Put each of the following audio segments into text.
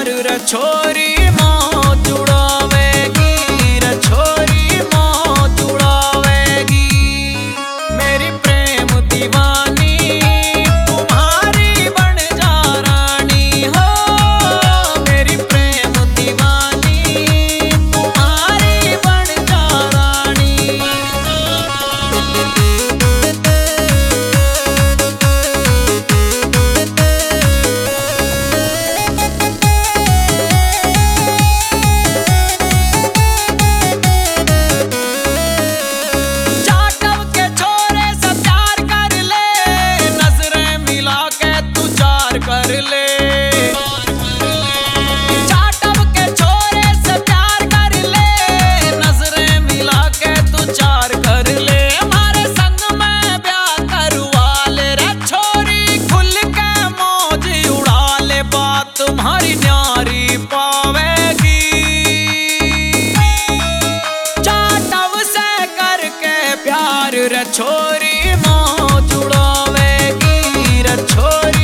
प्यार रे छोरी मौज उड़ावेगी रे छोरी मौज उड़ावेगी। मेरी प्रेम दीवानी तुम्हारी बन जा रानी हो, मेरी प्रेम दीवानी तुम्हारी बन जा रानी। कर ले चाटव के छोरे से प्यार कर ले, नजरें मिला के तू चार कर ले। हमारे संग में ब्याह करवा ले रे छोरी, खुल के मौज उड़ा ले, बात तुम्हारी न्यारी पावेगी। चाटव से करके प्यार रे छोरी मौज उड़ावेगी रे छोरी।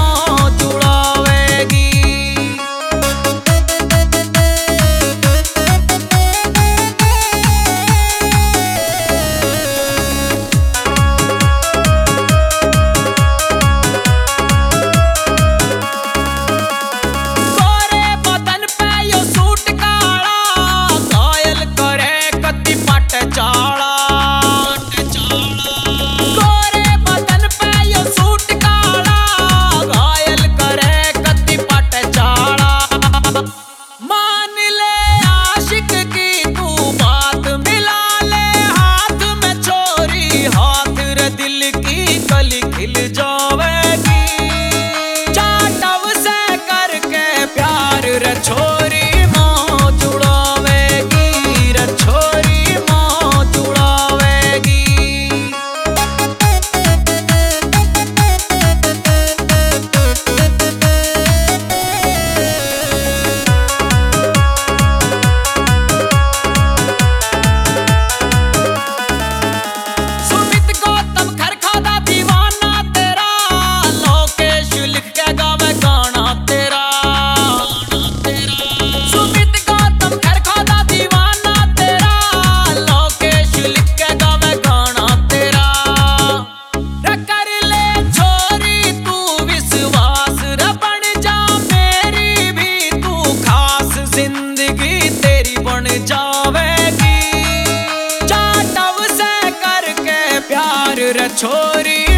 दिल की कली खिल जावेगी। चाटव से करके प्यार रे छोरी मौज उड़ावेगी रे छोरी मौज उड़ावेगी। जावेगी चाटव से करके प्यार रे छोरी।